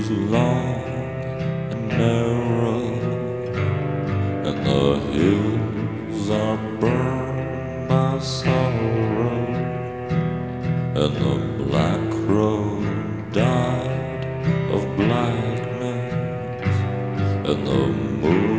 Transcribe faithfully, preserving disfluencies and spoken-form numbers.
was long and narrow, and the hills are burned by sorrow, and the black crow died of blackness, and the moon